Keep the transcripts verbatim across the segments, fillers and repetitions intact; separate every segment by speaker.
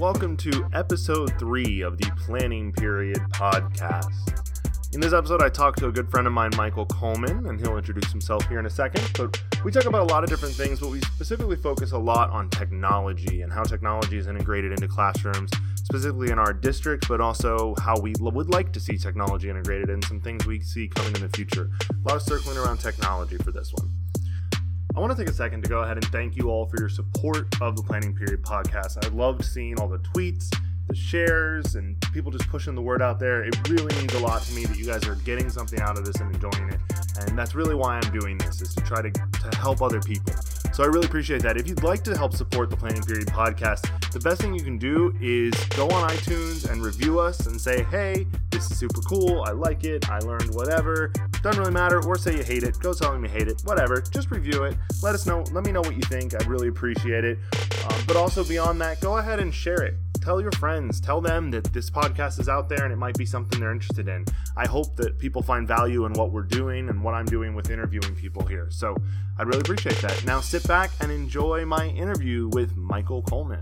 Speaker 1: welcome to episode three of the Planning Period podcast. In this episode, I talked to a good friend of mine, Michael Coleman, and he'll introduce himself here in a second. But we talk about a lot of different things, but we specifically focus a lot on technology and how technology is integrated into classrooms, specifically in our districts, but also how we l- would like to see technology integrated and some things we see coming in the future. A lot of circling around technology for this one. I want to take a second to go ahead and thank you all for your support of the Planning Period podcast. I loved seeing all the tweets, the shares, and people just pushing the word out there. It really means a lot to me that you guys are getting something out of this and enjoying it. And that's really why I'm doing this, is to try to, to help other people. So I really appreciate that. If you'd like to help support the Planning Period podcast, the best thing you can do is go on iTunes and review us and say, hey, this is super cool. I like it. I learned whatever. Doesn't really matter. Or say you hate it. Go telling me you hate it. Whatever. Just review it. Let us know. Let me know what you think. I'd really appreciate it. Um, but also beyond that, go ahead and share it. Tell your friends. Tell them that this podcast is out there and it might be something they're interested in. I hope that people find value in what we're doing and what I'm doing with interviewing people here. So I'd really appreciate that. Now sit back and enjoy my interview with Michael Coleman.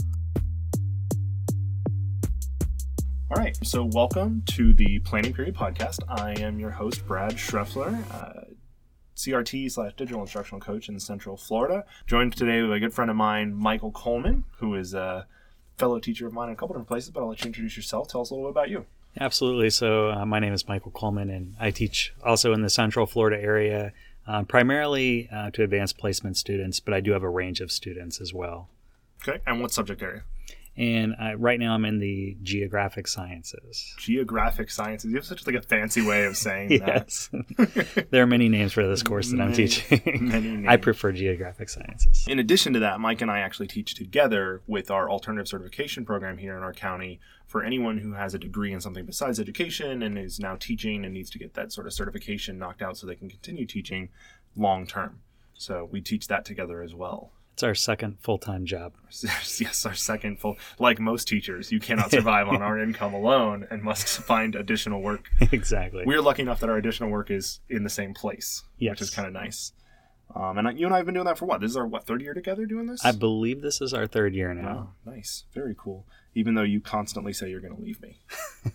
Speaker 1: All right, so welcome to the Planning Period podcast. I am your host, Brad Schreffler, uh, C R T slash digital instructional coach in Central Florida. Joined today with a good friend of mine, Michael Coleman, who is a fellow teacher of mine in a couple different places, but I'll let you introduce yourself. Tell us a little bit about you.
Speaker 2: Absolutely. So uh, my name is Michael Coleman, and I teach also in the Central Florida area, uh, primarily uh, to advanced placement students, but I do have a range of students as well.
Speaker 1: Okay, and what subject area?
Speaker 2: And I, right now I'm in the geographic sciences.
Speaker 1: Geographic sciences. You have such like a fancy way of saying
Speaker 2: yes. that. There are many names for this course that
Speaker 1: many,
Speaker 2: I'm teaching.
Speaker 1: Many names.
Speaker 2: I prefer geographic sciences.
Speaker 1: In addition to that, Mike and I actually teach together with our alternative certification program here in our county for anyone who has a degree in something besides education and is now teaching and needs to get that sort of certification knocked out so they can continue teaching long term. So we teach that together as well.
Speaker 2: It's our second full-time job.
Speaker 1: Yes, our second full. Like most teachers, you cannot survive on our income alone and must find additional work.
Speaker 2: Exactly.
Speaker 1: We're lucky enough that our additional work is in the same place,
Speaker 2: yes.
Speaker 1: which is kind of nice. Um, and you and I have been doing that for what? This is our, what, third year together doing this?
Speaker 2: I believe this is our third year now.
Speaker 1: Wow, nice. Very cool. Even though you constantly say you're going to leave me.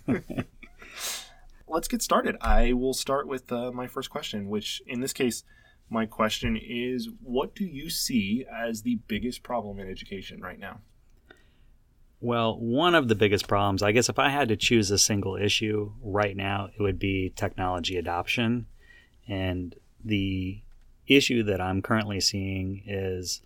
Speaker 1: Let's get started. I will start with uh, my first question, which in this case, my question is, what do you see as the biggest problem in education right now?
Speaker 2: Well, one of the biggest problems, I guess if I had to choose a single issue right now, it would be technology adoption. And the issue that I'm currently seeing is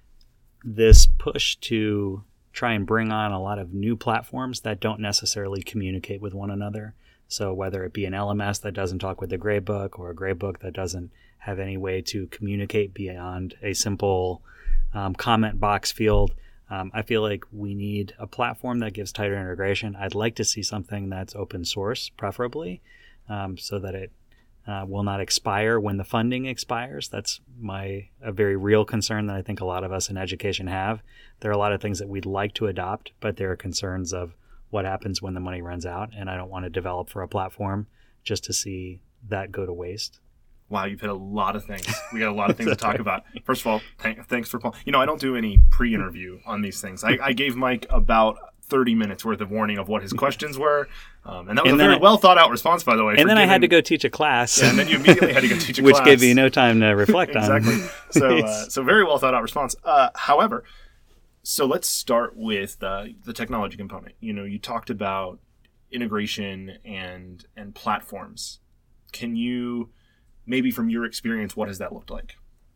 Speaker 2: this push to try and bring on a lot of new platforms that don't necessarily communicate with one another. So whether it be an L M S that doesn't talk with the gradebook or a gradebook that doesn't have any way to communicate beyond a simple um, comment box field, um, I feel like we need a platform that gives tighter integration. I'd like to see something that's open source, preferably, um, so that it uh, will not expire when the funding expires. That's my a very real concern that I think a lot of us in education have. There are a lot of things that we'd like to adopt, but there are concerns of what happens when the money runs out, and I don't want to develop for a platform just to see that go to waste.
Speaker 1: Wow, you've hit a lot of things. We got a lot of things to talk about. First of all, th- thanks for... You know, I don't do any pre-interview on these things. I, I gave Mike about thirty minutes worth of warning of what his questions were, um, and that was and a very I, well thought out response, by the way.
Speaker 2: And then
Speaker 1: giving,
Speaker 2: I had to go teach a class.
Speaker 1: Yeah, and then you immediately had to go teach a
Speaker 2: which
Speaker 1: class.
Speaker 2: Which gave you no time to reflect on.
Speaker 1: Exactly. So, uh, so very well thought out response. Uh, however... So let's start with uh, the technology component. You know, you talked about integration and and platforms. Can you, maybe from your experience, what has that looked like?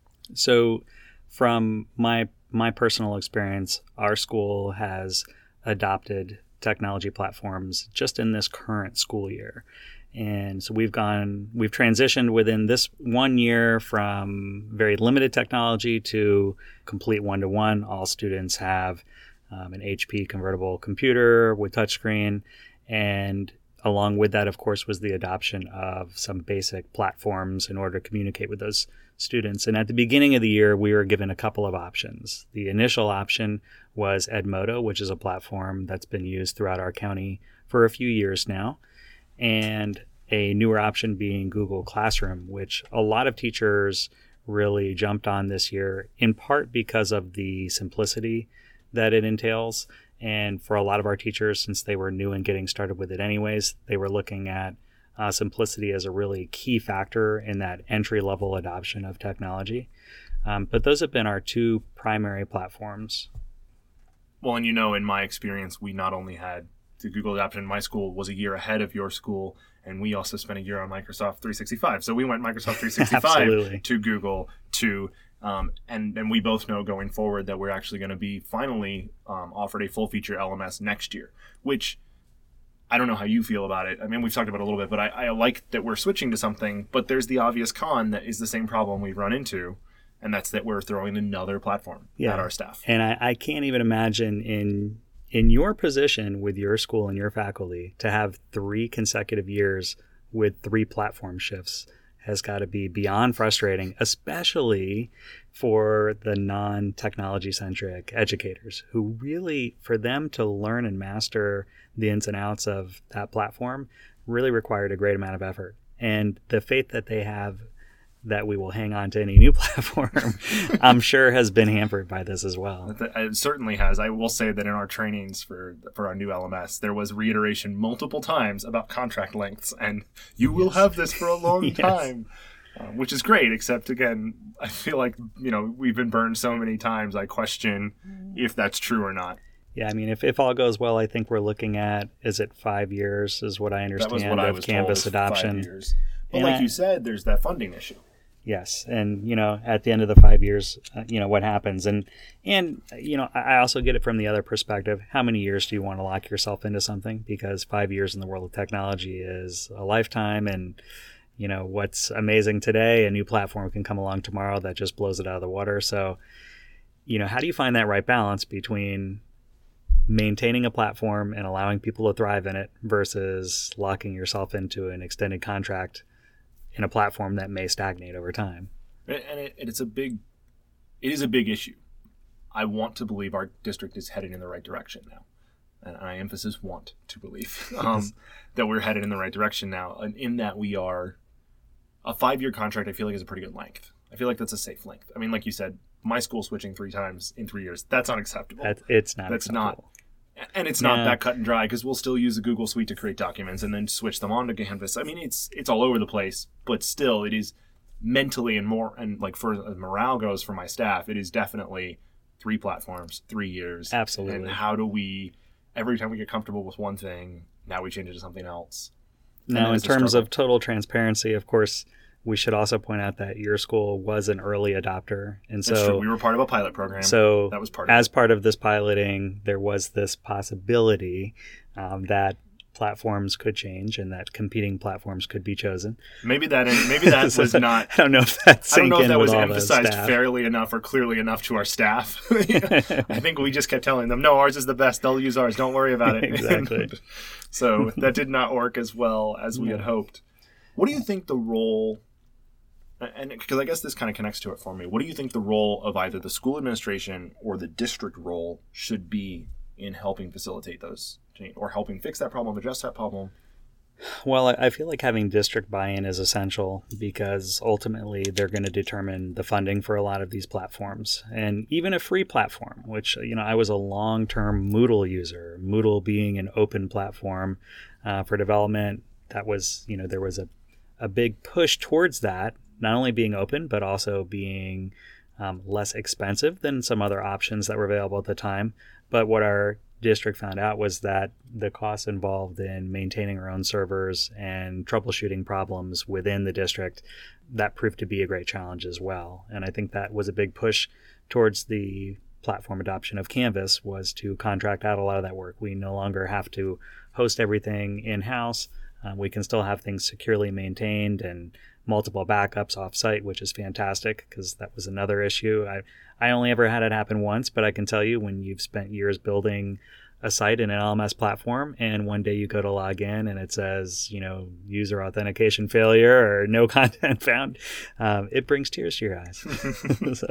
Speaker 2: So from my my personal experience, our school has adopted technology platforms just in this current school year. And so we've gone, we've transitioned within this one year from very limited technology to complete one-to-one. All students have um, an H P convertible computer with touchscreen. And along with that, of course, was the adoption of some basic platforms in order to communicate with those students. And at the beginning of the year, we were given a couple of options. The initial option was Edmodo, which is a platform that's been used throughout our county for a few years now. And a newer option being Google Classroom, which a lot of teachers really jumped on this year, in part because of the simplicity that it entails And for a lot of our teachers, since they were new and getting started with it anyways, they were looking at uh, simplicity as a really key factor in that entry-level adoption of technology. Um, but those have been our two primary platforms.
Speaker 1: Well, and you know, in my experience, we not only had the Google adoption. My school was a year ahead of your school, and we also spent a year on Microsoft three sixty-five. So we went Microsoft three sixty-five to Google to, um, and, and we both know going forward that we're actually going to be finally um, offered a full-feature L M S next year, which I don't know how you feel about it. I mean, we've talked about it a little bit, but I, I like that we're switching to something, but there's the obvious con that is the same problem we've run into, and that's that we're throwing another platform yeah. at our staff.
Speaker 2: And I, I can't even imagine in in your position with your school and your faculty to have three consecutive years with three platform shifts has got to be beyond frustrating, especially for the non-technology centric educators who really, for them to learn and master the ins and outs of that platform really required a great amount of effort. And the faith that they have that we will hang on to any new platform, I'm sure has been hampered by this as well.
Speaker 1: It certainly has. I will say that in our trainings for for our new L M S, there was reiteration multiple times about contract lengths, and you yes. will have this for a long yes. time, uh, which is great, except, again, I feel like, you know, we've been burned so many times, I question if that's true or not.
Speaker 2: Yeah, I mean, if, if all goes well, I think we're looking at, is it five years is what I understand
Speaker 1: that was what
Speaker 2: of
Speaker 1: I was
Speaker 2: Canvas
Speaker 1: told,
Speaker 2: adoption.
Speaker 1: Five years. But
Speaker 2: and
Speaker 1: like
Speaker 2: I,
Speaker 1: you said, there's that funding issue.
Speaker 2: Yes. And, you know, at the end of the five years, uh, you know, what happens? And, and you know, I also get it from the other perspective. How many years do you want to lock yourself into something? Because five years in the world of technology is a lifetime. And, you know, what's amazing today, a new platform can come along tomorrow that just blows it out of the water. So, you know, how do you find that right balance between maintaining a platform and allowing people to thrive in it versus locking yourself into an extended contract in a platform that may stagnate over time?
Speaker 1: And it, it's a big, it is a big issue. I want to believe our district is headed in the right direction now. And I emphasis want to believe um, yes. that we're headed in the right direction now. And in that we are, a five-year contract I feel like is a pretty good length. I feel like that's a safe length. I mean, like you said, my school switching three times in three years, that's unacceptable.
Speaker 2: That's, it's not
Speaker 1: That's
Speaker 2: acceptable.
Speaker 1: not. And it's not yeah. that cut and dry, because we'll still use the Google Suite to create documents and then switch them on to Canvas. I mean, it's it's all over the place, but still, it is mentally and more, and like for as morale goes for my staff, it is definitely three platforms, three years.
Speaker 2: Absolutely.
Speaker 1: And how do we, every time we get comfortable with one thing, now we change it to something else.
Speaker 2: Now, in terms of total transparency, of course, we should also point out that your school was an early adopter. And so
Speaker 1: That's true. We were part of a pilot program.
Speaker 2: So
Speaker 1: that was part of
Speaker 2: as
Speaker 1: it.
Speaker 2: part of this piloting, there was this possibility um, that platforms could change and that competing platforms could be chosen.
Speaker 1: Maybe that maybe that
Speaker 2: so
Speaker 1: was not.
Speaker 2: I don't know if that's.
Speaker 1: I don't know if that was emphasized fairly enough or clearly enough to our staff. I think we just kept telling them, "No, ours is the best. They'll use ours. Don't worry about it."
Speaker 2: Exactly.
Speaker 1: So that did not work as well as we
Speaker 2: yeah.
Speaker 1: had hoped. What do you think the role? And because I guess this kind of connects to it for me, what do you think the role of either the school administration or the district role should be in helping facilitate those change, or helping fix that problem, address that problem?
Speaker 2: Well, I feel like having district buy-in is essential, because ultimately they're going to determine the funding for a lot of these platforms. And even a free platform, which, you know, I was a long-term Moodle user, Moodle being an open platform uh, for development. That was, you know, there was a, a big push towards that, not only being open, but also being um, less expensive than some other options that were available at the time. But what our district found out was that the costs involved in maintaining our own servers and troubleshooting problems within the district, that proved to be a great challenge as well. And I think that was a big push towards the platform adoption of Canvas, was to contract out a lot of that work. We no longer have to host everything in-house. Uh, we can still have things securely maintained and multiple backups off-site, which is fantastic, because that was another issue. I I only ever had it happen once, but I can tell you, when you've spent years building a site in an L M S platform, and one day you go to log in and it says, you know, user authentication failure or no content found, um, it brings tears to your eyes. so.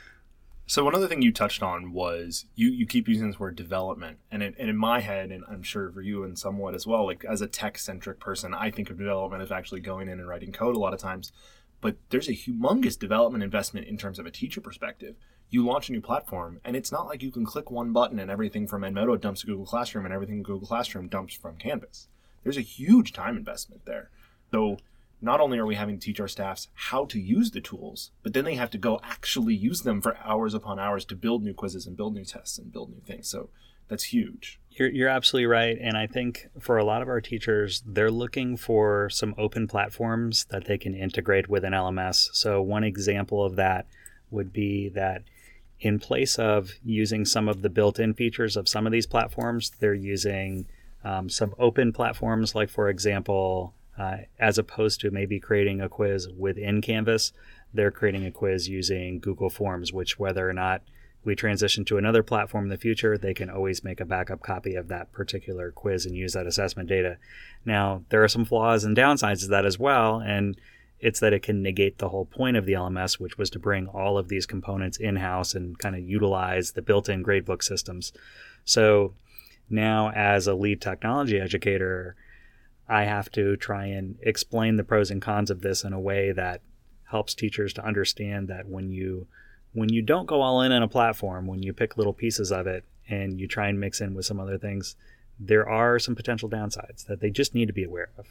Speaker 1: So one other thing you touched on was you, you keep using this word development, and, it, and in my head, and I'm sure for you and somewhat as well, like as a tech-centric person, I think of development as actually going in and writing code a lot of times.
Speaker 3: but there's a humongous development investment in terms of a teacher perspective. You launch a new platform, and it's not like you can click one button and everything from Edmodo dumps to Google Classroom and everything in Google Classroom dumps from Canvas. There's a huge time investment there. So not only are we having to teach our staffs how to use the tools, but then they have to go actually use them for hours upon hours to build new quizzes and build new tests and build new things. So that's huge.
Speaker 2: You're, you're absolutely right. And I think for a lot of our teachers, they're looking for some open platforms that they can integrate with an L M S. So one example of that would be that in place of using some of the built-in features of some of these platforms, they're using um, some open platforms, like, for example, uh, as opposed to maybe creating a quiz within Canvas, they're creating a quiz using Google Forms, which whether or not we transition to another platform in the future, they can always make a backup copy of that particular quiz and use that assessment data. Now, there are some flaws and downsides to that as well, and it's that it can negate the whole point of the L M S, which was to bring all of these components in-house and kind of utilize the built-in gradebook systems. So now, as a lead technology educator, I have to try and explain the pros and cons of this in a way that helps teachers to understand that when you when you don't go all in on a platform, when you pick little pieces of it and you try and mix in with some other things, there are some potential downsides that they just need to be aware of.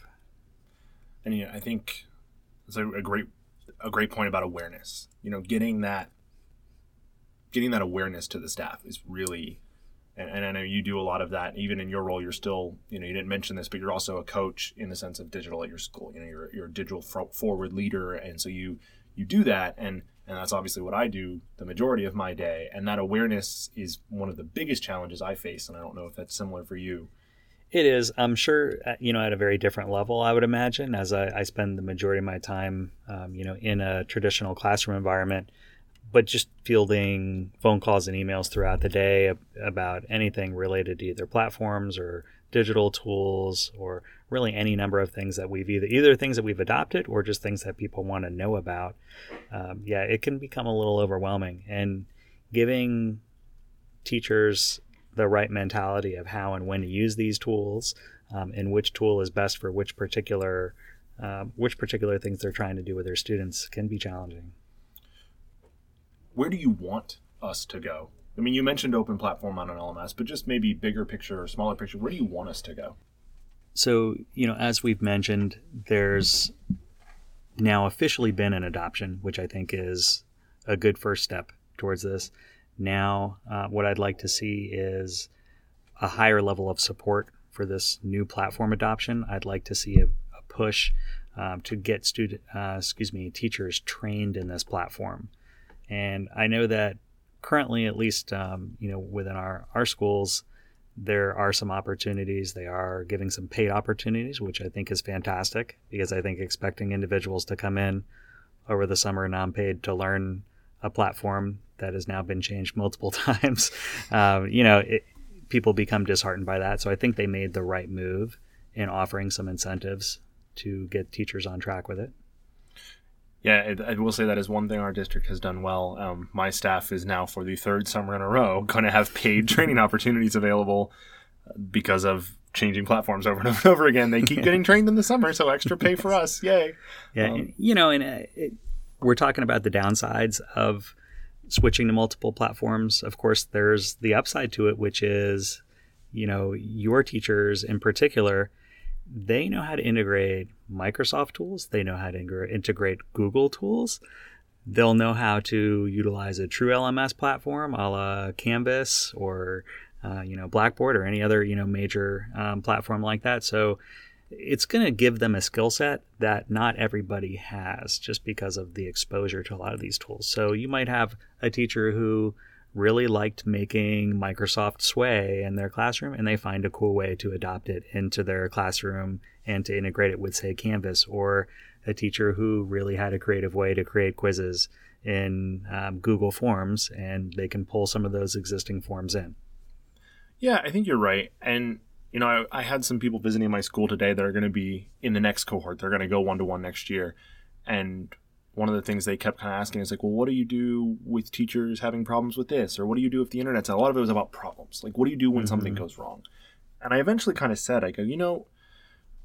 Speaker 3: And yeah, I think it's a, a great a great point about awareness. You know, getting that getting that awareness to the staff is really, and, and I know you do a lot of that. Even in your role, you're still, you know, you didn't mention this, but you're also a coach in the sense of digital at your school. You know, you're you're a digital forward leader, and so you you do that, and and that's obviously what I do the majority of my day. And that awareness is one of the biggest challenges I face, and I don't know if that's similar for you.
Speaker 2: It is. I'm sure, you know, at a very different level, I would imagine, as I, I spend the majority of my time, um, you know, in a traditional classroom environment, but just fielding phone calls and emails throughout the day about anything related to either platforms or digital tools or really any number of things that we've either, either things that we've adopted or just things that people want to know about. Um, yeah, it can become a little overwhelming, and giving teachers the right mentality of how and when to use these tools, um, and which tool is best for which particular uh, which particular things they're trying to do with their students can be challenging.
Speaker 3: Where do you want us to go? I mean, you mentioned open platform on an L M S, but just maybe bigger picture or smaller picture, where do you want us to go?
Speaker 2: So, you know, as we've mentioned, there's now officially been an adoption, which I think is a good first step towards this. Now, uh, what I'd like to see is a higher level of support for this new platform adoption. I'd like to see a, a push um, to get student, uh, excuse me, teachers trained in this platform. And I know that currently, at least, um, you know, within our, our schools, there are some opportunities. They are giving some paid opportunities, which I think is fantastic, because I think expecting individuals to come in over the summer non-paid to learn a platform that has now been changed multiple times, um, you know, it, people become disheartened by that. So I think they made the right move in offering some incentives to get teachers on track with it.
Speaker 3: Yeah, I will say that is one thing our district has done well. Um, my staff is now, for the third summer in a row, going to have paid training opportunities available because of changing platforms over and over and over again. They keep getting trained in the summer, so extra pay for us. Yay.
Speaker 2: Yeah, um, you know, and it, we're talking about the downsides of switching to multiple platforms. Of course, there's the upside to it, which is, you know, your teachers in particular, they know how to integrate Microsoft tools. They know how to integrate Google tools. They'll know how to utilize a true L M S platform, a la Canvas or, uh, you know, Blackboard or any other, you know, major um, platform like that. So it's going to give them a skill set that not everybody has, just because of the exposure to a lot of these tools. So you might have a teacher who really liked making Microsoft Sway in their classroom, and they find a cool way to adopt it into their classroom and to integrate it with, say, Canvas, or a teacher who really had a creative way to create quizzes in um, Google Forms, and they can pull some of those existing forms in.
Speaker 3: Yeah, I think you're right. And, you know, I, I had some people visiting my school today that are going to be in the next cohort. They're going to go one-to-one next year. And one of the things they kept kind of asking is like, well, what do you do with teachers having problems with this? Or what do you do if the internet's out? A lot of it was about problems. Like, what do you do when mm-hmm. something goes wrong? And I eventually kind of said, I go, you know,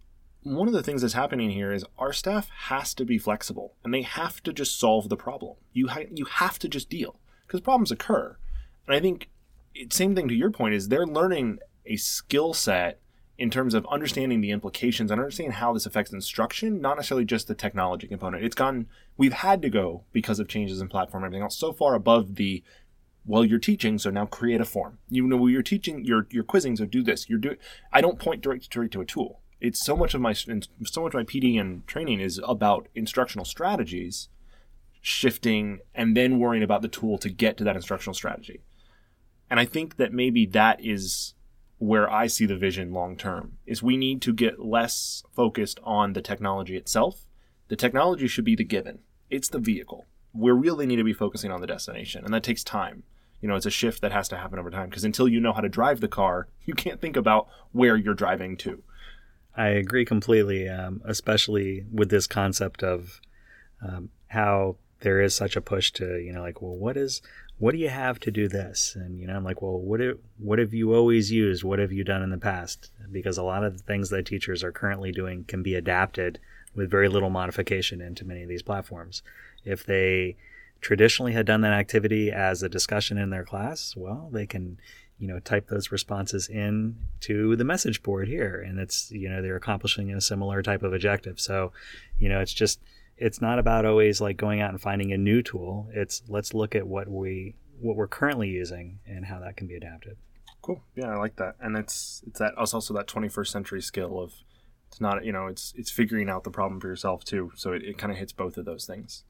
Speaker 3: one of the things that's happening here is our staff has to be flexible, and they have to just solve the problem. You ha- you have to just deal, because problems occur. And I think it, same thing to your point is they're learning a skill set in terms of understanding the implications and understanding how this affects instruction, not necessarily just the technology component. It's gone, we've had to go, because of changes in platform and everything else, so far above the, well, you're teaching, so now create a form. You know, you're teaching, you're, you're quizzing, so do this. You're doing, I don't point direct, direct to a tool. It's so much of my, so much of my P D and training is about instructional strategies, shifting, and then worrying about the tool to get to that instructional strategy. And I think that maybe that is where I see the vision long term, is we need to get less focused on the technology itself. The technology should be the given. It's the vehicle. We really need to be focusing on the destination, and that takes time. You know, it's a shift that has to happen over time, because until you know how to drive the car, you can't think about where you're driving to.
Speaker 2: I agree completely, um, especially with this concept of um, how there is such a push to, you know, like, well, what is, what do you have to do this? And, you know, I'm like, well, what do, what have you always used? What have you done in the past? Because a lot of the things that teachers are currently doing can be adapted with very little modification into many of these platforms. If they traditionally had done that activity as a discussion in their class, well, they can, you know, type those responses in to the message board here, and it's, you know, they're accomplishing a similar type of objective. So, you know, it's just, it's not about always like going out and finding a new tool. It's, let's look at what we, what we're currently using and how that can be adapted.
Speaker 3: Cool. Yeah, I like that. And it's, it's that, it's also that twenty-first century skill of, it's not, you know, it's, it's figuring out the problem for yourself too. So it, it kind of hits both of those things.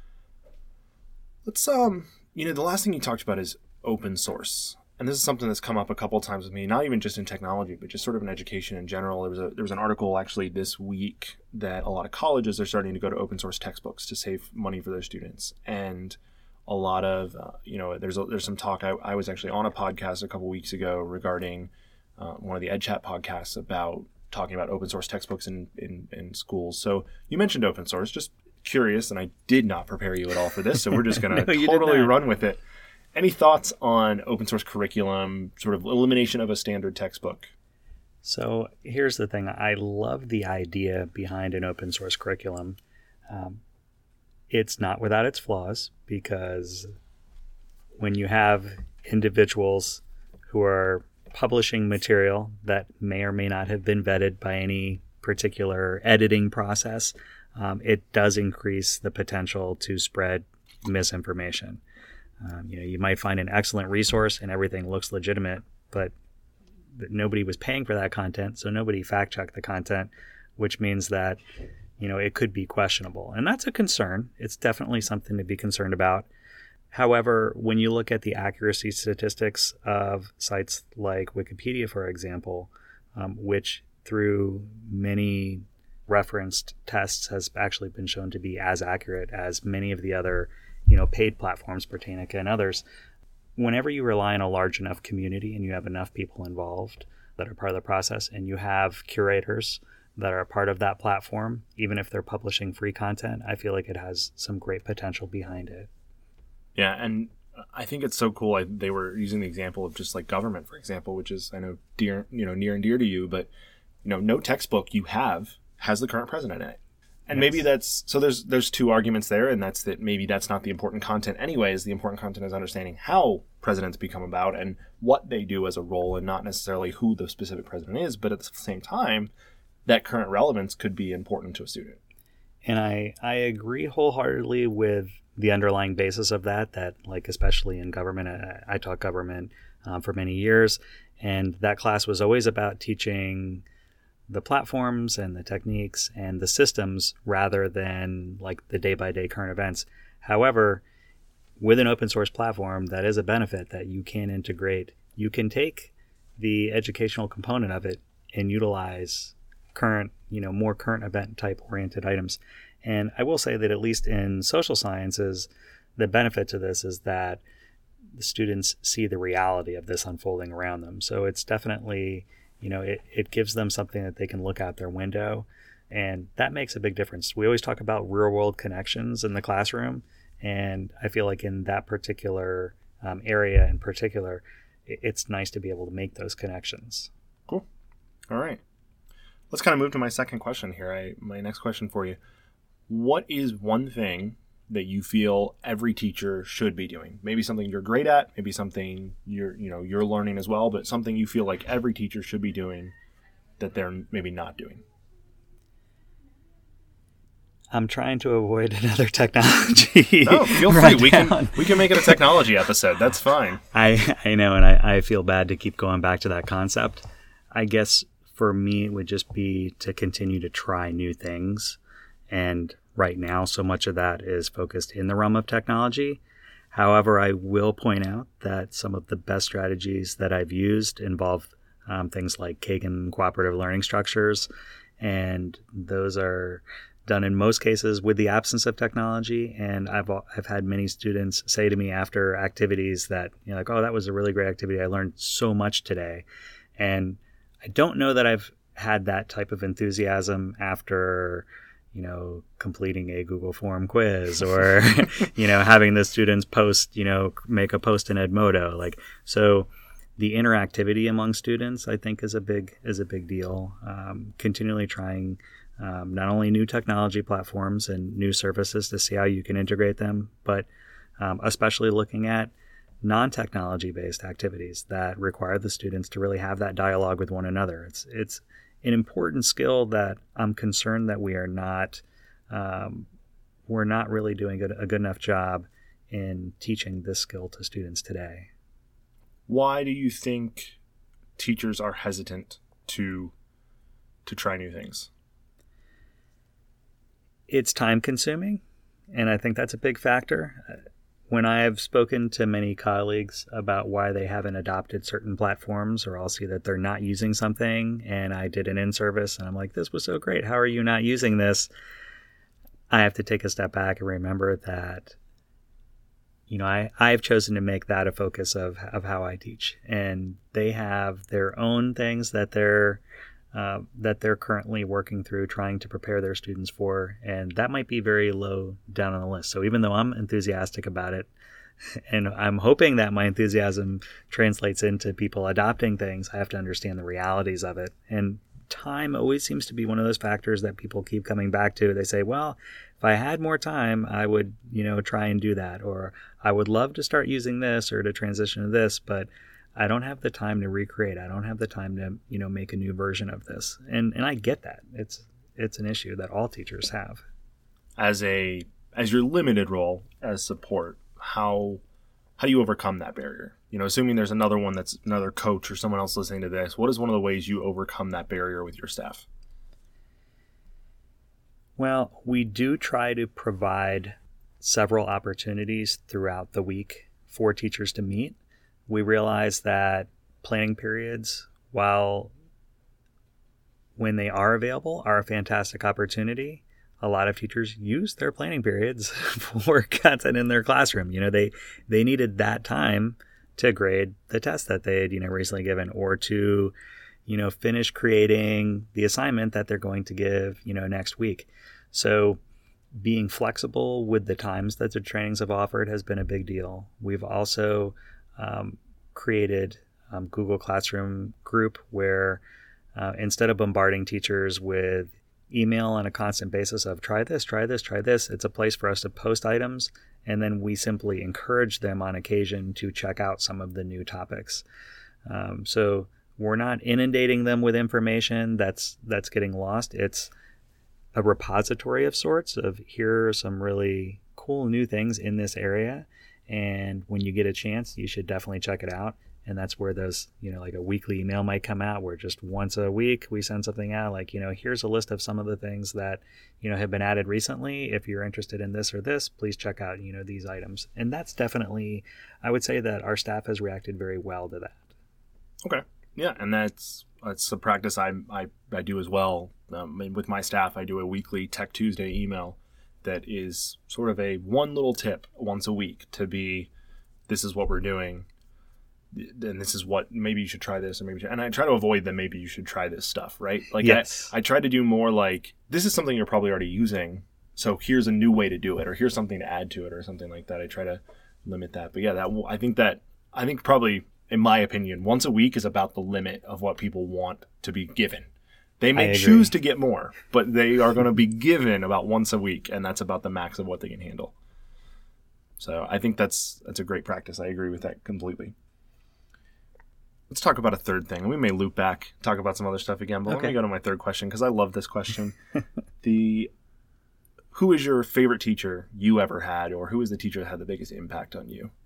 Speaker 3: Let's, um, you know, the last thing you talked about is open source. And this is something that's come up a couple of times with me, not even just in technology, but just sort of in education in general. There was a there was an article actually this week that a lot of colleges are starting to go to open source textbooks to save money for their students. And a lot of, uh, you know, there's a, there's some talk. I, I was actually on a podcast a couple weeks ago regarding uh, one of the EdChat podcasts about talking about open source textbooks in, in, in schools. So you mentioned open source, just curious, and I did not prepare you at all for this. So we're just going to
Speaker 2: no,
Speaker 3: totally run with it. Any thoughts on open source curriculum, sort of elimination of a standard textbook?
Speaker 2: So here's the thing. I love the idea behind an open source curriculum. Um, it's not without its flaws, because when you have individuals who are publishing material that may or may not have been vetted by any particular editing process, um, it does increase the potential to spread misinformation. Um, you know, you might find an excellent resource and everything looks legitimate, but nobody was paying for that content, so nobody fact-checked the content, which means that, you know, it could be questionable. And that's a concern. It's definitely something to be concerned about. However, when you look at the accuracy statistics of sites like Wikipedia, for example, um, which through many referenced tests has actually been shown to be as accurate as many of the other, you know, paid platforms, Britannica and others. Whenever you rely on a large enough community and you have enough people involved that are part of the process, and you have curators that are a part of that platform, even if they're publishing free content, I feel like it has some great potential behind it.
Speaker 3: Yeah, and I think it's so cool. I, they were using the example of just like government, for example, which is, I know, dear, you know, near and dear to you, but, you know, no textbook you have has the current president in it. And yes. Maybe that's, so there's there's two arguments there, and that's that maybe that's not the important content anyways. The important content is understanding how presidents become about and what they do as a role, and not necessarily who the specific president is. But at the same time, that current relevance could be important to a student.
Speaker 2: And I, I agree wholeheartedly with the underlying basis of that, that like especially in government, I, I taught government um, for many years, and that class was always about teaching the platforms and the techniques and the systems rather than like the day-by-day current events. However, with an open source platform, that is a benefit that you can integrate. You can take the educational component of it and utilize current, you know, more current event type oriented items. And I will say that at least in social sciences, the benefit to this is that the students see the reality of this unfolding around them. So it's definitely, you know, it, it gives them something that they can look out their window, and that makes a big difference. We always talk about real world connections in the classroom, and I feel like in that particular um, area in particular, it, it's nice to be able to make those connections.
Speaker 3: Cool. All right. let's kind of move to my second question here. I, my next question for you. What is one thing that you feel every teacher should be doing? Maybe something you're great at, maybe something you're, you know, you're learning as well, but something you feel like every teacher should be doing that they're maybe not doing.
Speaker 2: I'm trying to avoid another technology.
Speaker 3: No, feel free.
Speaker 2: right
Speaker 3: we
Speaker 2: down.
Speaker 3: can we can make it a technology episode. That's fine.
Speaker 2: I I know, and I, I feel bad to keep going back to that concept. I guess for me, it would just be to continue to try new things. And right now, so much of that is focused in the realm of technology. However, I will point out that some of the best strategies that I've used involve um, things like Kagan cooperative learning structures. And those are done in most cases with the absence of technology. And I've I've had many students say to me after activities that, you know, like, oh, that was a really great activity. I learned so much today. And I don't know that I've had that type of enthusiasm after, you know, completing a Google form quiz or, you know, having the students post, you know, make a post in Edmodo. Like, so the interactivity among students, I think, is a big, is a big deal. Um, continually trying um, not only new technology platforms and new services to see how you can integrate them, but um, especially looking at non-technology based activities that require the students to really have that dialogue with one another. It's, it's, an important skill that I'm concerned that we are not, um, we're not really doing a, a good enough job in teaching this skill to students today.
Speaker 3: Why do you think teachers are hesitant to to try new things?
Speaker 2: It's time consuming, and I think that's a big factor. When I have spoken to many colleagues about why they haven't adopted certain platforms, or I'll see that they're not using something and I did an in-service and I'm like, this was so great. How are you not using this? I have to take a step back and remember that, you know, I, I've chosen to make that a focus of, of how I teach. And they have their own things that they're uh, that they're currently working through, trying to prepare their students for. And that might be very low down on the list. So even though I'm enthusiastic about it, and I'm hoping that my enthusiasm translates into people adopting things, I have to understand the realities of it. And time always seems to be one of those factors that people keep coming back to. They say, well, if I had more time, I would, you know, try and do that. Or I would love to start using this or to transition to this, but I don't have the time to recreate. I don't have the time to, you know, make a new version of this. And and I get that. It's it's an issue that all teachers have.
Speaker 3: As a as your limited role as support, how how do you overcome that barrier? You know, assuming there's another one that's another coach or someone else listening to this, what is one of the ways you overcome that barrier with your staff?
Speaker 2: Well, we do try to provide several opportunities throughout the week for teachers to meet. We realize that planning periods, while when they are available, are a fantastic opportunity. A lot of teachers use their planning periods for content in their classroom. You know, they they needed that time to grade the test that they had, you know, recently given, or to, you know, finish creating the assignment that they're going to give, you know, next week. So being flexible with the times that the trainings have offered has been a big deal. We've also um, created um, Google Classroom group where uh, instead of bombarding teachers with email on a constant basis of try this, try this, try this, it's a place for us to post items, and then we simply encourage them on occasion to check out some of the new topics. Um, so we're not inundating them with information that's that's getting lost. It's a repository of sorts of here are some really cool new things in this area, and when you get a chance, you should definitely check it out. And that's where those, you know, like a weekly email might come out where just once a week we send something out like, you know, here's a list of some of the things that, you know, have been added recently. If you're interested in this or this, please check out, you know, these items. And that's definitely, I would say that our staff has reacted very well to that.
Speaker 3: Okay. Yeah. And that's, that's a practice I, I, I do as well. Um, and with my staff, I do a weekly Tech Tuesday email that is sort of a one little tip once a week to be, this is what we're doing. And this is what, maybe you should try this, or maybe, you should, and I try to avoid the maybe you should try this stuff, right? Like,
Speaker 2: yes.
Speaker 3: I, I try to do more like, this is something you're probably already using, so here's a new way to do it, or here's something to add to it, or something like that. I try to limit that. But yeah, that I think that, I think probably, in my opinion, once a week is about the limit of what people want to be given. They may choose to get more, but they are going to be given about once a week, and that's about the max of what they can handle. So I think that's that's a great practice. I agree with that completely. Let's talk about a third thing. We may loop back, talk about some other stuff again, but
Speaker 2: okay.
Speaker 3: let me go to my third question because I love this question. the Who is your favorite teacher you ever had, or who is the teacher that had the biggest impact on you?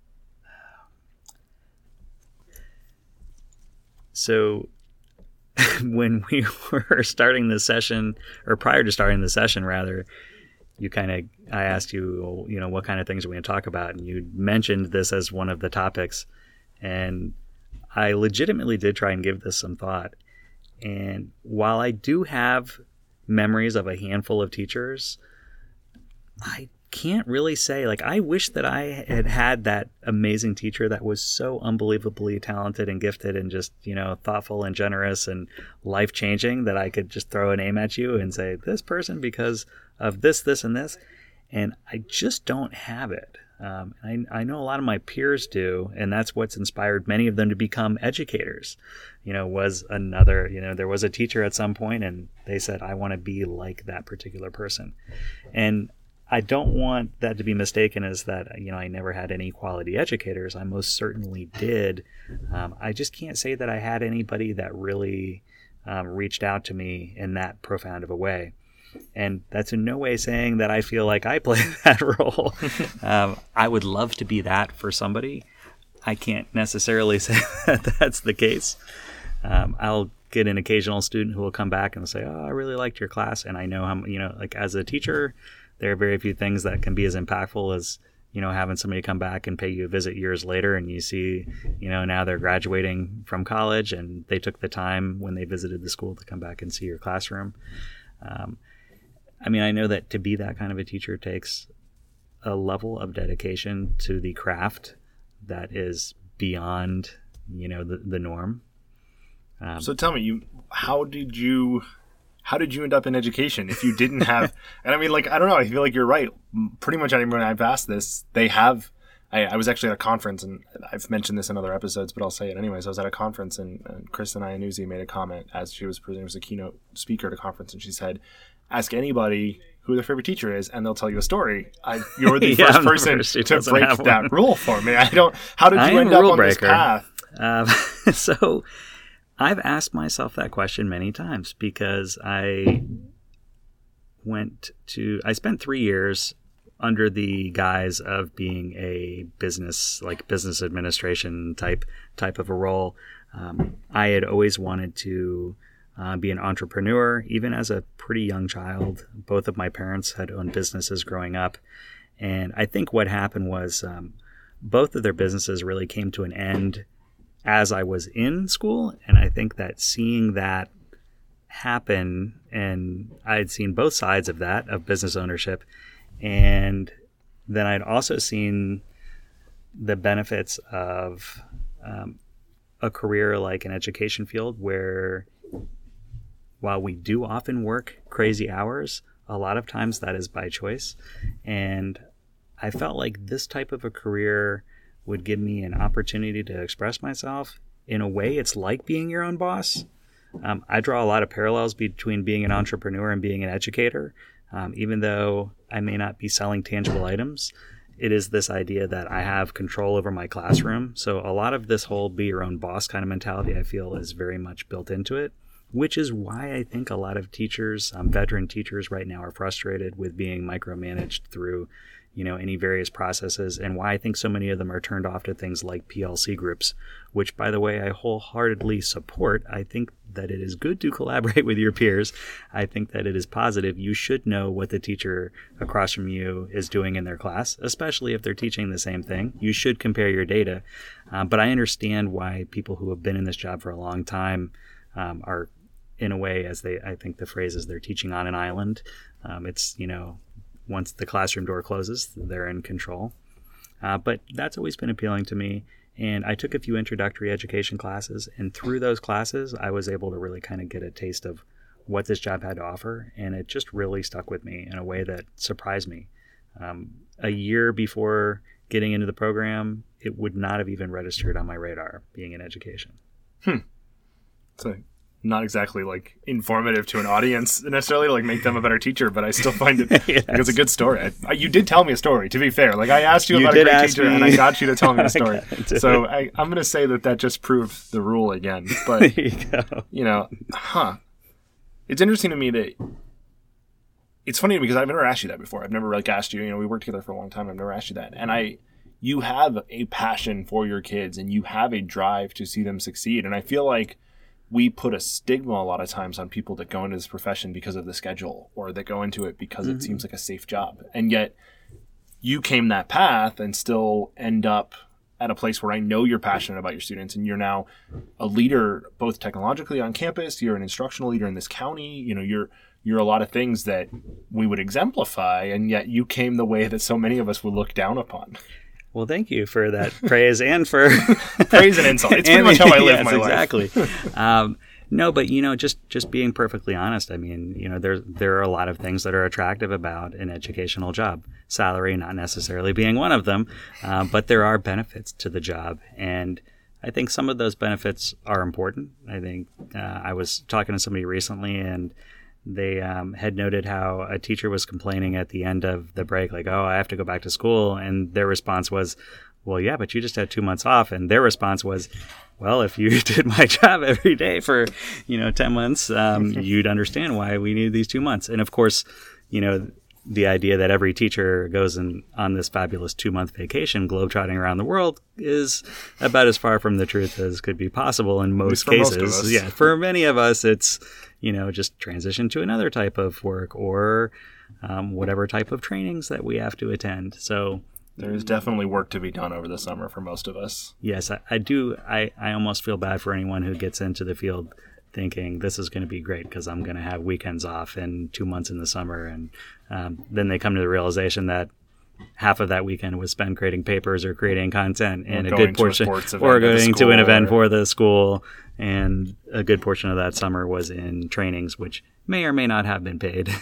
Speaker 2: So when we were starting the session, or prior to starting the session, rather, you kind of, I asked you, you know, what kind of things are we going to talk about? And you mentioned this as one of the topics. And I legitimately did try and give this some thought. And while I do have memories of a handful of teachers, I can't really say, like, I wish that I had had that amazing teacher that was so unbelievably talented and gifted and just, you know, thoughtful and generous and life-changing that I could just throw a name at you and say, this person because of this, this, and this. And I just don't have it. Um, I, I know a lot of my peers do, and that's what's inspired many of them to become educators. You know, was another, you know, there was a teacher at some point and they said, I want to be like that particular person. And I don't want that to be mistaken as that, you know, I never had any quality educators. I most certainly did. Um, I just can't say that I had anybody that really um, reached out to me in that profound of a way. And that's in no way saying that I feel like I play that role. um, I would love to be that for somebody. I can't necessarily say that that's the case. Um, I'll get an occasional student who will come back and say, oh, I really liked your class. And I know how, you know, like as a teacher, there are very few things that can be as impactful as, you know, having somebody come back and pay you a visit years later and you see, you know, now they're graduating from college and they took the time when they visited the school to come back and see your classroom. Um, I mean, I know that to be that kind of a teacher takes a level of dedication to the craft that is beyond, you know, the, the norm. Um,
Speaker 3: so tell me, you, how did you... How did you end up in education if you didn't have, and I mean, like, I don't know, I feel like you're right. Pretty much anyone I've asked this, they have, I, I was actually at a conference, and I've mentioned this in other episodes, but I'll say it anyways. I was at a conference, and, and Kristen Iannuzzi made a comment as she was presenting as a keynote speaker at a conference, and she said, ask anybody who their favorite teacher is, and they'll tell you a story. I, you're the
Speaker 2: yeah,
Speaker 3: first person
Speaker 2: first
Speaker 3: to break that rule for me. I don't, how did you
Speaker 2: I
Speaker 3: end up on
Speaker 2: breaker.
Speaker 3: this path?
Speaker 2: Um, so... I've asked myself that question many times because I went to, I spent three years under the guise of being a business, like business administration type, type of a role. Um, I had always wanted to uh, be an entrepreneur, even as a pretty young child. Both of my parents had owned businesses growing up. And I think what happened was um, both of their businesses really came to an end as I was in school. And I think that seeing that happen, and I had seen both sides of that, of business ownership, and then I'd also seen the benefits of um, a career like an education field where while we do often work crazy hours, a lot of times that is by choice. And I felt like this type of a career would give me an opportunity to express myself. In a way, it's like being your own boss. Um, I draw a lot of parallels between being an entrepreneur and being an educator. Um, even though I may not be selling tangible items, it is this idea that I have control over my classroom. So a lot of this whole be your own boss kind of mentality, I feel, is very much built into it, which is why I think a lot of teachers, um, veteran teachers right now, are frustrated with being micromanaged through you know, any various processes, and why I think so many of them are turned off to things like P L C groups, which, by the way, I wholeheartedly support. I think that it is good to collaborate with your peers. I think that it is positive. You should know what the teacher across from you is doing in their class, especially if they're teaching the same thing. You should compare your data. Um, but I understand why people who have been in this job for a long time um, are, in a way, as they, I think the phrase is, they're teaching on an island. Um, it's, you know, once the classroom door closes, they're in control. Uh, but that's always been appealing to me. And I took a few introductory education classes. And through those classes, I was able to really kind of get a taste of what this job had to offer. And it just really stuck with me in a way that surprised me. Um, a year before getting into the program, it would not have even registered on my radar, being in education.
Speaker 3: Hmm. So not exactly like informative to an audience necessarily to like make them a better teacher, but I still find it yes. like, it's a good story. I, I, you did tell me a story, to be fair. Like I asked you, you about a great teacher me. and I got you to tell me a story. So I, I'm going to say that that just proved the rule again. But, you, you know, huh. It's interesting to me that it's funny because I've never asked you that before. I've never like asked you, you know, we worked together for a long time. I've never asked you that. And I, you have a passion for your kids and you have a drive to see them succeed. And I feel like we put a stigma a lot of times on people that go into this profession because of the schedule or that go into it because mm-hmm. it seems like a safe job. And yet you came that path and still end up at a place where I know you're passionate about your students and you're now a leader both technologically on campus. You're an instructional leader in this county. You know, you're you're a lot of things that we would exemplify, and yet you came the way that so many of us would look down upon.
Speaker 2: Well, thank you for that praise and for
Speaker 3: praise and insult. It's pretty much how I live
Speaker 2: yes,
Speaker 3: my
Speaker 2: exactly.
Speaker 3: life.
Speaker 2: Exactly. um, no, but you know, just just being perfectly honest. I mean, you know, there there are a lot of things that are attractive about an educational job. Salary not necessarily being one of them, uh, but there are benefits to the job, and I think some of those benefits are important. I think uh, I was talking to somebody recently, and they um, had noted how a teacher was complaining at the end of the break, like, oh, I have to go back to school. And their response was, well, yeah, but you just had two months off. And their response was, well, if you did my job every day for, you know, ten months, um, you'd understand why we needed these two months. And of course, you know, the idea that every teacher goes in, on this fabulous two-month vacation globetrotting around the world is about as far from the truth as could be possible in most cases. Most yeah, for many of us, it's, you know, just transition to another type of work or um, whatever type of trainings that we have to attend. So
Speaker 3: there's definitely work to be done over the summer for most of us.
Speaker 2: Yes, I, I do. I, I almost feel bad for anyone who gets into the field thinking this is going to be great because I'm going to have weekends off and two months in the summer. And um, then they come to the realization that half of that weekend was spent creating papers or creating content, and a good portion, a or going to an event or... for the school, and a good portion of that summer was in trainings, which may or may not have been paid.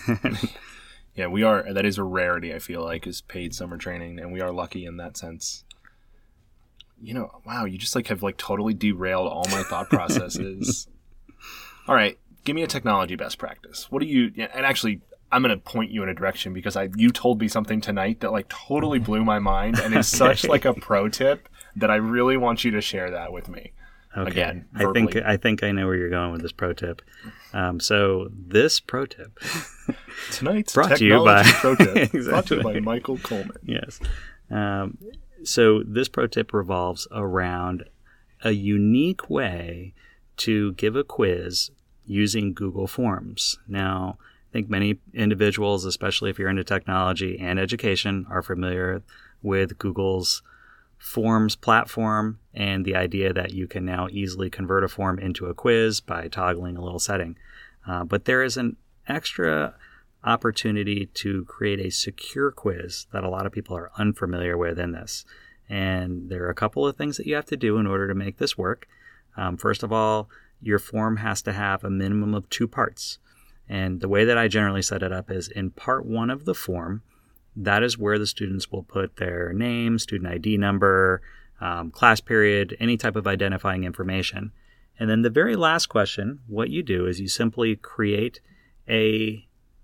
Speaker 3: Yeah, we are. That is a rarity. I feel like is paid summer training, and we are lucky in that sense. You know, wow, you just like have like totally derailed all my thought processes. All right, give me a technology best practice. What do you? And actually, I'm going to point you in a direction because I you told me something tonight that like totally blew my mind and is okay. Such like a pro tip that I really want you to share that with me.
Speaker 2: Okay.
Speaker 3: Again,
Speaker 2: I think I think I know where you're going with this pro tip. Um, so this pro tip
Speaker 3: tonight's
Speaker 2: brought
Speaker 3: technology
Speaker 2: to you by
Speaker 3: pro tip
Speaker 2: exactly.
Speaker 3: brought to you by Michael Coleman.
Speaker 2: Yes. Um, so this pro tip revolves around a unique way to give a quiz using Google Forms. Now, I think many individuals, especially if you're into technology and education, are familiar with Google's Forms platform and the idea that you can now easily convert a form into a quiz by toggling a little setting. Uh, but there is an extra opportunity to create a secure quiz that a lot of people are unfamiliar with in this. And there are a couple of things that you have to do in order to make this work. Um, first of all, your form has to have a minimum of two parts. And the way that I generally set it up is in part one of the form, that is where the students will put their name, student I D number, um, class period, any type of identifying information. And then the very last question, what you do is you simply create a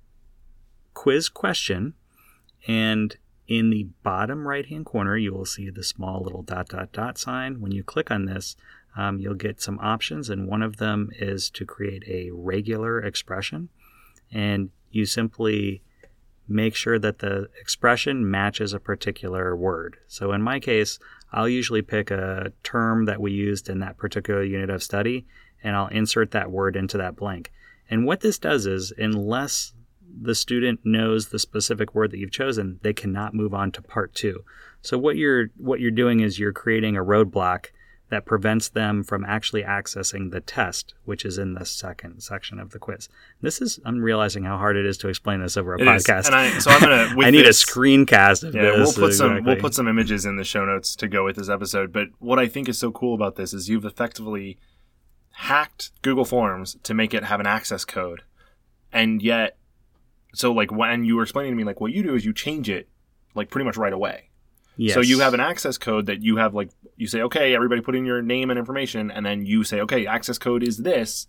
Speaker 2: quiz question, and in the bottom right-hand corner, you will see the small little dot, dot, dot sign. When you click on this, Um, you'll get some options, and one of them is to create a regular expression. And you simply make sure that the expression matches a particular word. So in my case, I'll usually pick a term that we used in that particular unit of study, and I'll insert that word into that blank. And what this does is, unless the student knows the specific word that you've chosen, they cannot move on to part two. So what you're what you're doing is you're creating a roadblock that prevents them from actually accessing the test, which is in the second section of the quiz. This is, I'm realizing how hard it is to explain this over a
Speaker 3: it
Speaker 2: podcast.
Speaker 3: And I, so I'm gonna. With
Speaker 2: I need
Speaker 3: this,
Speaker 2: a screencast of
Speaker 3: yeah,
Speaker 2: this.
Speaker 3: we'll put
Speaker 2: exactly.
Speaker 3: some we'll put some images in the show notes to go with this episode. But what I think is so cool about this is you've effectively hacked Google Forms to make it have an access code, and yet, so like when you were explaining to me, like what you do is you change it like pretty much right away. Yes. So you have an access code that you have, like, you say, okay, everybody put in your name and information, and then you say, okay, access code is this,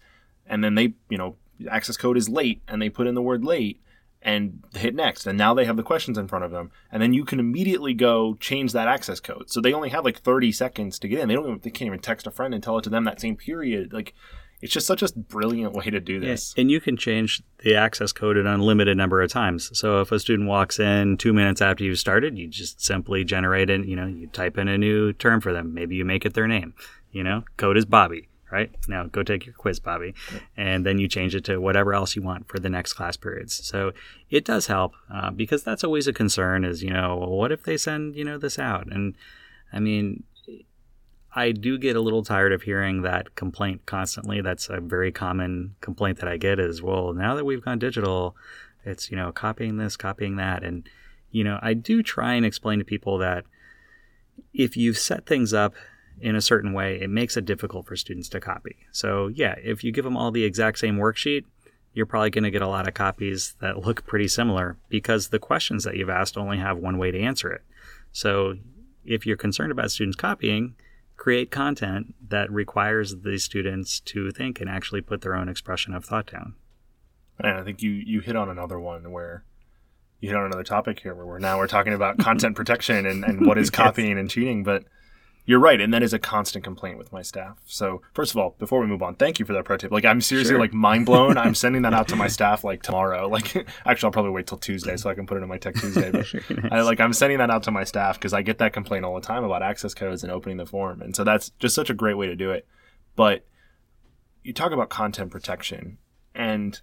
Speaker 3: and then they, you know, access code is late, and they put in the word late and hit next, and now they have the questions in front of them, and then you can immediately go change that access code. So they only have like thirty seconds to get in. They don't even, they can't even text a friend and tell it to them that same period. Like, it's just such a brilliant way to do this.
Speaker 2: Yeah, and you can change the access code an unlimited number of times. So if a student walks in two minutes after you've started, you just simply generate it, you know, you type in a new term for them. Maybe you make it their name, you know, code is Bobby. Right? Now go take your quiz, Bobby. And then you change it to whatever else you want for the next class periods. So it does help uh, because that's always a concern is, you know, what if they send, you know, this out? And I mean, I do get a little tired of hearing that complaint constantly. That's a very common complaint that I get is, well, now that we've gone digital, it's, you know, copying this, copying that. And, you know, I do try and explain to people that if you've set things up in a certain way, it makes it difficult for students to copy. So yeah, if you give them all the exact same worksheet, you're probably going to get a lot of copies that look pretty similar because the questions that you've asked only have one way to answer it. So if you're concerned about students copying, create content that requires the students to think and actually put their own expression of thought down.
Speaker 3: And I think you, you hit on another one where you hit on another topic here where we're now we're talking about content protection and, and what is copying yes. and cheating, but you're right, and that is a constant complaint with my staff. So, first of all, before we move on, thank you for that pro tip. Like, I'm seriously, sure. like, mind blown. I'm sending that out to my staff, like, tomorrow. Like, actually, I'll probably wait till Tuesday so I can put it in my Tech Tuesday. But, nice. I, like, I'm sending that out to my staff because I get that complaint all the time about access codes and opening the form. And so that's just such a great way to do it. But you talk about content protection, and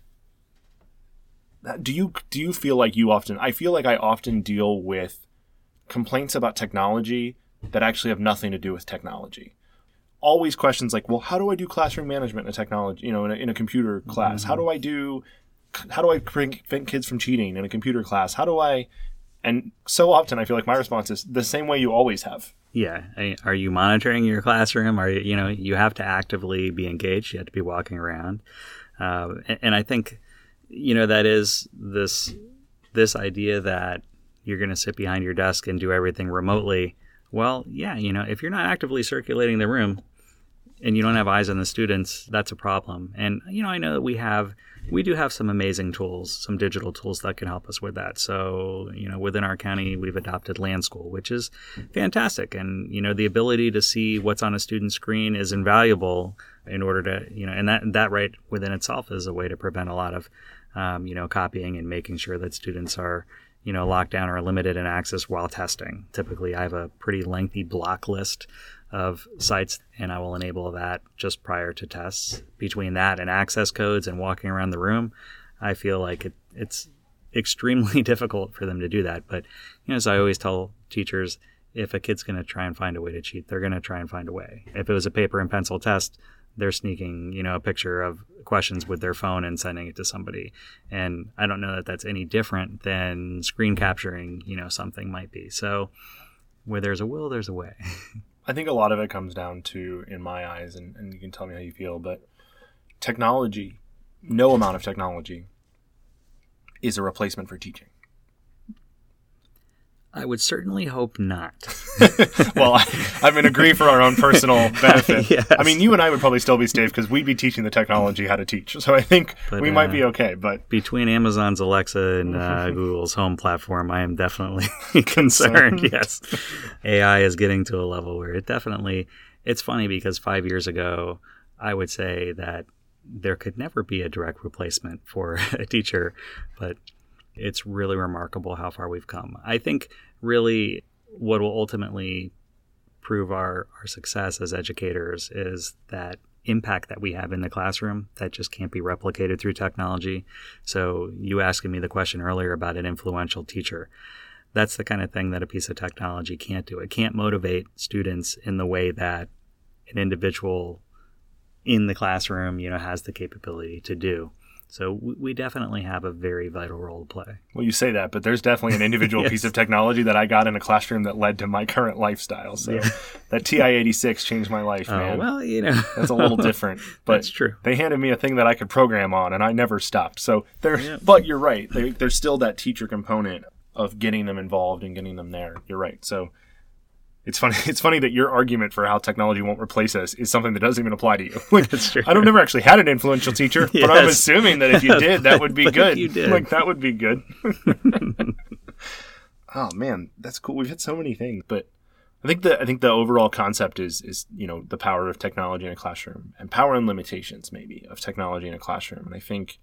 Speaker 3: that, do you do you feel like you often, I feel like I often deal with complaints about technology that actually have nothing to do with technology. Always questions like, well, how do I do classroom management in a technology, you know, in a, in a computer class? Mm-hmm. How do I do, how do I prevent kids from cheating in a computer class? How do I, and so often I feel like my response is the same way you always have.
Speaker 2: Yeah. Are you monitoring your classroom? Are you, you know, you have to actively be engaged. You have to be walking around. Uh, and, and I think, you know, that is this, this idea that you're going to sit behind your desk and do everything remotely. Well, yeah, you know, if you're not actively circulating the room and you don't have eyes on the students, that's a problem. And, you know, I know that we have, we do have some amazing tools, some digital tools that can help us with that. So, you know, within our county, we've adopted Land School, which is fantastic. And, you know, the ability to see what's on a student's screen is invaluable in order to, you know, and that, that right within itself is a way to prevent a lot of, um, you know, copying and making sure that students are, you know, locked down or limited in access while testing. Typically, I have a pretty lengthy block list of sites, and I will enable that just prior to tests. Between that and access codes and walking around the room, I feel like it, it's extremely difficult for them to do that. But, you know, as I always tell teachers, if a kid's going to try and find a way to cheat, they're going to try and find a way. If it was a paper and pencil test, they're sneaking, you know, a picture of questions with their phone and sending it to somebody. And I don't know that that's any different than screen capturing, you know, something might be. So where there's a will, there's a way.
Speaker 3: I think a lot of it comes down to, in my eyes, and, and you can tell me how you feel, but technology, no amount of technology is a replacement for teaching.
Speaker 2: I would certainly hope not.
Speaker 3: Well, I, I'm in agree for our own personal benefit.
Speaker 2: Yes.
Speaker 3: I mean, you and I would probably still be safe because we'd be teaching the technology how to teach. So I think but, we uh, might be okay. But
Speaker 2: between Amazon's Alexa and uh, Google's Home platform, I am definitely concerned. Yes, A I is getting to a level where it definitely. It's funny because five years ago, I would say that there could never be a direct replacement for a teacher, but it's really remarkable how far we've come. I think really what will ultimately prove our, our success as educators is that impact that we have in the classroom that just can't be replicated through technology. So you asking me the question earlier about an influential teacher, that's the kind of thing that a piece of technology can't do. It can't motivate students in the way that an individual in the classroom, you know, has the capability to do. So we definitely have a very vital role to play.
Speaker 3: Well, you say that, but there's definitely an individual yes. piece of technology that I got in a classroom that led to my current lifestyle. So yeah. that T I eighty-six changed my life,
Speaker 2: oh,
Speaker 3: man.
Speaker 2: Well, you know.
Speaker 3: That's a little different. But
Speaker 2: that's true.
Speaker 3: They handed me a thing that I could program on, and I never stopped. So there,
Speaker 2: yeah.
Speaker 3: But you're right. There, there's still that teacher component of getting them involved and getting them there. You're right. So It's funny. It's funny that your argument for how technology won't replace us is something that doesn't even apply to you. Like,
Speaker 2: That's true.
Speaker 3: I don't never actually had an influential teacher,
Speaker 2: Yes.
Speaker 3: but I'm assuming that if you did, that would be
Speaker 2: But if
Speaker 3: good.
Speaker 2: you did.
Speaker 3: Like that would be good. Oh man, that's cool. We've hit so many things, but I think the I think the overall concept is is you know the power of technology in a classroom and power and limitations maybe of technology in a classroom. And I think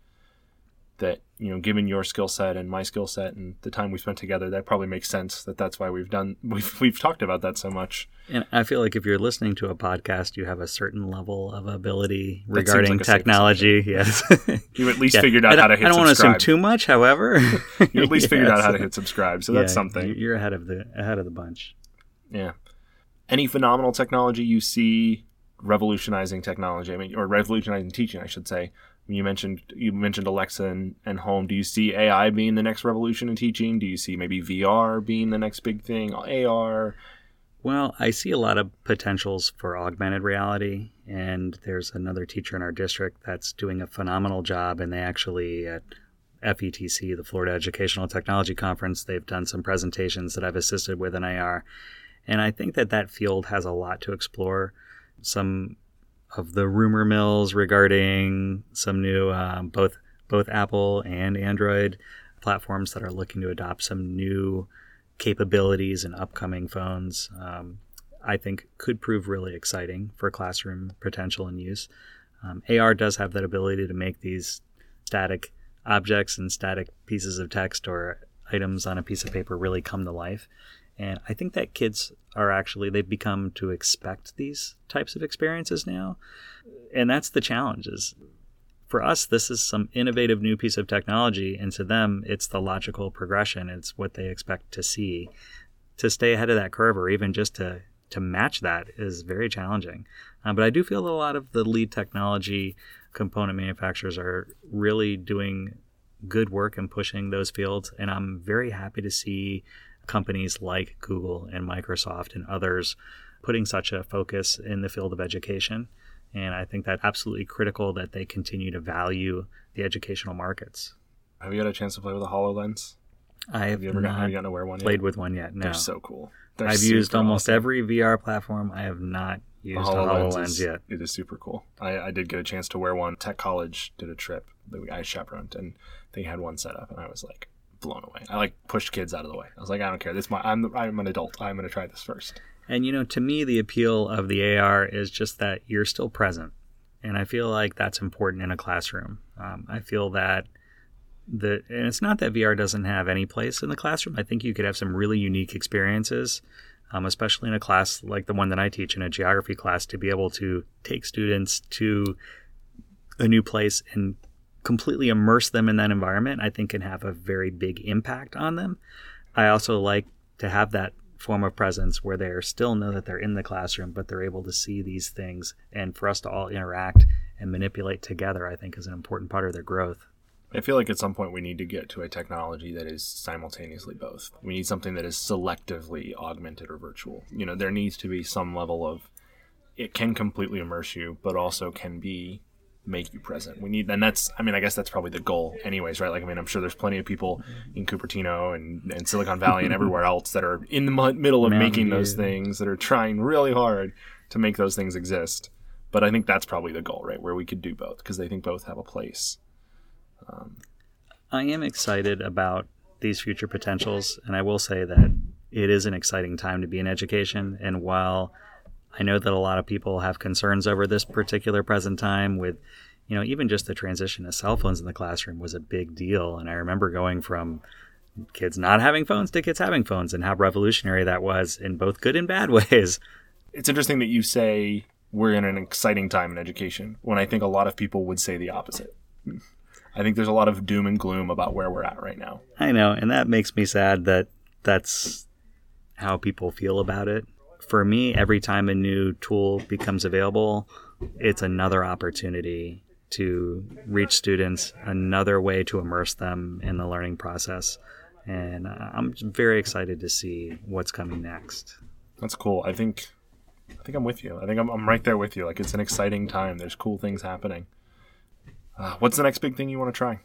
Speaker 3: that, you know, given your skill set and my skill set and the time we spent together, that probably makes sense that that's why we've done, we've, we've talked about that so much.
Speaker 2: And I feel like if you're listening to a podcast, you have a certain level of ability
Speaker 3: That seems
Speaker 2: regarding
Speaker 3: like a safe
Speaker 2: technology. Yes.
Speaker 3: You've at least
Speaker 2: Yeah.
Speaker 3: figured out
Speaker 2: I don't-
Speaker 3: how to hit
Speaker 2: I don't want to
Speaker 3: subscribe.
Speaker 2: assume too much, however.
Speaker 3: You at least figured out
Speaker 2: Yes.
Speaker 3: how to hit subscribe. So that's
Speaker 2: Yeah,
Speaker 3: something.
Speaker 2: You're ahead of the ahead of the bunch.
Speaker 3: Yeah. Any phenomenal technology you see revolutionizing technology? I mean, or revolutionizing teaching, I should say. You mentioned you mentioned Alexa and, and home. Do you see A I being the next revolution in teaching? Do you see maybe V R being the next big thing? A R?
Speaker 2: Well, I see a lot of potentials for augmented reality, and there's another teacher in our district that's doing a phenomenal job, and they actually at F E T C, the Florida Educational Technology Conference, they've done some presentations that I've assisted with in A R, and I think that that field has a lot to explore. Some of the rumor mills regarding some new um, both both Apple and Android platforms that are looking to adopt some new capabilities in upcoming phones, um, I think could prove really exciting for classroom potential and use. Um, A R does have that ability to make these static objects and static pieces of text or items on a piece of paper really come to life. And I think that kids are actually, they've become to expect these types of experiences now. And that's the challenge is for us, this is some innovative new piece of technology. And to them, it's the logical progression. It's what they expect to see. To stay ahead of that curve or even just to, to match that is very challenging. Um, but I do feel that a lot of the lead technology component manufacturers are really doing good work in pushing those fields. And I'm very happy to see companies like Google and Microsoft and others putting such a focus in the field of education. And I think that's absolutely critical that they continue to value the educational markets.
Speaker 3: Have you had a chance to play with a HoloLens?
Speaker 2: I have,
Speaker 3: Have you ever got,
Speaker 2: not
Speaker 3: have you gotten to wear one
Speaker 2: played
Speaker 3: yet?
Speaker 2: with one yet. No,
Speaker 3: They're so cool. They're
Speaker 2: I've used
Speaker 3: super
Speaker 2: almost
Speaker 3: awesome.
Speaker 2: every V R platform. I have not
Speaker 3: The
Speaker 2: used a
Speaker 3: HoloLens
Speaker 2: HoloLens
Speaker 3: is,
Speaker 2: yet.
Speaker 3: It is super cool. I, I did get a chance to wear one. Tech College did a trip that I chaperoned, and they had one set up, and I was like blown away. I like pushed kids out of the way. I was like, I don't care. This is my I'm I'm an adult. I'm going to try this first.
Speaker 2: And you know, to me, the appeal of the A R is just that you're still present, and I feel like that's important in a classroom. Um, I feel that the and it's not that V R doesn't have any place in the classroom. I think you could have some really unique experiences, um, especially in a class like the one that I teach in a geography class, to be able to take students to a new place and completely immerse them in that environment. I think can have a very big impact on them. I also like to have that form of presence where they still know that they're in the classroom, but they're able to see these things, and for us to all interact and manipulate together, I think is an important part of their growth.
Speaker 3: I feel like at some point we need to get to a technology that is simultaneously both. We need something that is selectively augmented or virtual. You know, there needs to be some level of, it can completely immerse you, but also can be make you present. We need, and that's, I mean, I guess that's probably the goal anyways, right? Like, I mean, I'm sure there's plenty of people in Cupertino and, and Silicon Valley and everywhere else that are in the mu- middle of
Speaker 2: Mountain
Speaker 3: making
Speaker 2: View.
Speaker 3: those things, that are trying really hard to make those things exist. But I think that's probably the goal, right? Where we could do both, because I think both have a place. Um,
Speaker 2: I am excited about these future potentials, and I will say that it is an exciting time to be in education. And while I know that a lot of people have concerns over this particular present time with, you know, even just the transition to cell phones in the classroom was a big deal. And I remember going from kids not having phones to kids having phones and how revolutionary that was in both good and bad ways.
Speaker 3: it's interesting that you say we're in an exciting time in education, when I think a lot of people would say the opposite. I think there's a lot of doom and gloom about where we're at right now.
Speaker 2: I know, and that makes me sad that that's how people feel about it. For me, every time a new tool becomes available, it's another opportunity to reach students, another way to immerse them in the learning process. And I'm very excited to see what's coming next.
Speaker 3: That's cool. I think I think I'm with you. I think I'm, I'm right there with you. Like, it's an exciting time. There's cool things happening. Uh, what's the next big thing you want to try?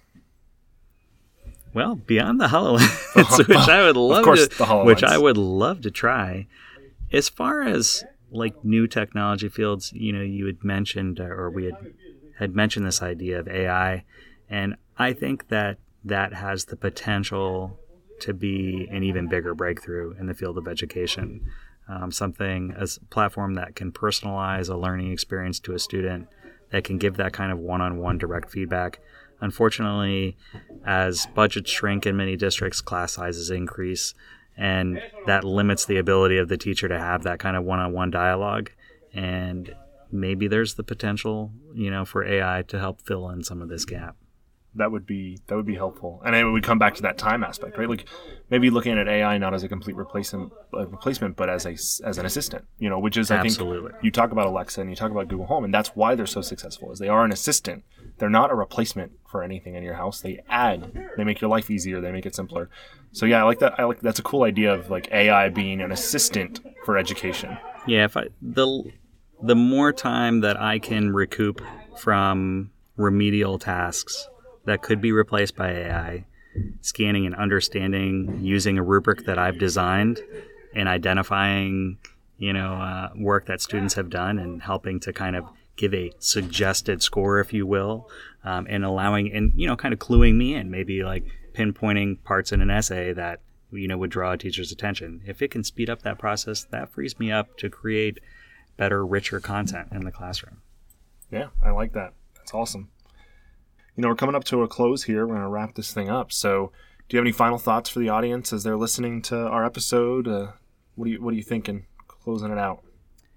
Speaker 2: Well, beyond the HoloLens, which I would love
Speaker 3: course,
Speaker 2: to,
Speaker 3: the HoloLens.
Speaker 2: which I would love to try, as far as like new technology fields, you know, you had mentioned, or we had had mentioned this idea of A I, and I think that that has the potential to be an even bigger breakthrough in the field of education. Um, something, a platform that can personalize a learning experience to a student, that can give that kind of one-on-one direct feedback. Unfortunately, as budgets shrink in many districts, class sizes increase, and that limits the ability of the teacher to have that kind of one-on-one dialogue. And maybe there's the potential, you know, for A I to help fill in some of this gap.
Speaker 3: That would be that would be helpful, and it would come back to that time aspect, right? Like maybe looking at A I not as a complete replacement, uh, replacement, but as a as an assistant, you know, which is I
Speaker 2: Absolutely.
Speaker 3: think you talk about Alexa and you talk about Google Home, and that's why they're so successful. Is they are an assistant. They're not a replacement for anything in your house. They add. They make your life easier. They make it simpler. So yeah, I like that. I like that's a cool idea of like A I being an assistant for education.
Speaker 2: Yeah, if I the the more time that I can recoup from remedial tasks that could be replaced by A I, scanning and understanding, using a rubric that I've designed, and identifying, you know, uh, work that students have done, and helping to kind of give a suggested score, if you will, um, and allowing, and you know, kind of cluing me in, maybe like pinpointing parts in an essay that, you know, would draw a teacher's attention. If it can speed up that process, that frees me up to create better, richer content in the classroom.
Speaker 3: Yeah, I like that. That's awesome. You know, we're coming up to a close here. We're going to wrap this thing up. So do you have any final thoughts for the audience as they're listening to our episode? Uh, what, are you, what are you thinking, closing it out?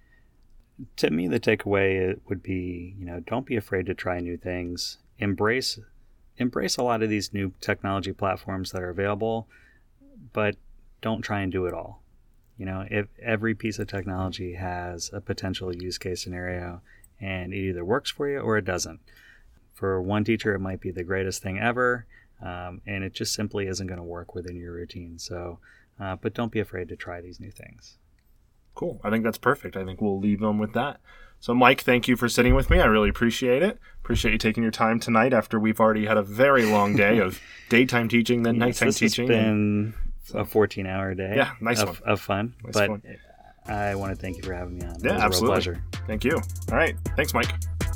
Speaker 2: To me, the takeaway would be, you know, don't be afraid to try new things. Embrace, embrace a lot of these new technology platforms that are available, but don't try and do it all. You know, if every piece of technology has a potential use case scenario, and it either works for you or it doesn't. For one teacher, it might be the greatest thing ever, um, and it just simply isn't going to work within your routine. So, uh, but don't be afraid to try these new things.
Speaker 3: Cool. I think that's perfect. I think we'll leave them with that. So, Mike, thank you for sitting with me. I really appreciate it. Appreciate you taking your time tonight after we've already had a very long day of daytime teaching, then
Speaker 2: yes,
Speaker 3: nighttime
Speaker 2: this
Speaker 3: teaching.
Speaker 2: It's been a fourteen-hour day.
Speaker 3: Yeah, nice
Speaker 2: of,
Speaker 3: one.
Speaker 2: of fun.
Speaker 3: Nice
Speaker 2: but
Speaker 3: fun.
Speaker 2: I want to thank you for having me on.
Speaker 3: Yeah,
Speaker 2: it was
Speaker 3: absolutely.
Speaker 2: A real pleasure.
Speaker 3: Thank you. All right. Thanks, Mike.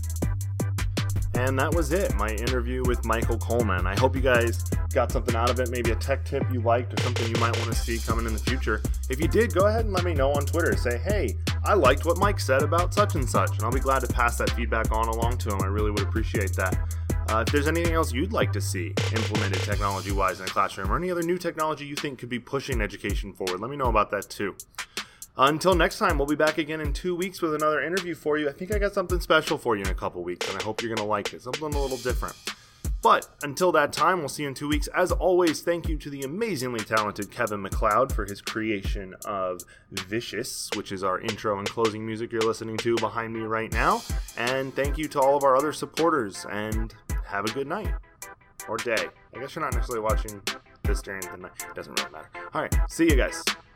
Speaker 1: And that was it, my interview with Michael Coleman. I hope you guys got something out of it, maybe a tech tip you liked or something you might want to see coming in the future. If you did, go ahead and let me know on Twitter. Say, hey, I liked what Mike said about such and such, and I'll be glad to pass that feedback on along to him. I really would appreciate that. Uh, if there's anything else you'd like to see implemented technology-wise in a classroom, or any other new technology you think could be pushing education forward, let me know about that too. Until next time, we'll be back again in two weeks with another interview for you. I think I got something special for you in a couple weeks, and I hope you're going to like it. Something a little different. But until that time, we'll see you in two weeks. As always, thank you to the amazingly talented Kevin MacLeod for his creation of Vicious, which is our intro and closing music you're listening to behind me right now. And thank you to all of our other supporters, and have a good night. Or day. I guess you're not necessarily watching this during the night. It doesn't really matter. All right, see you guys.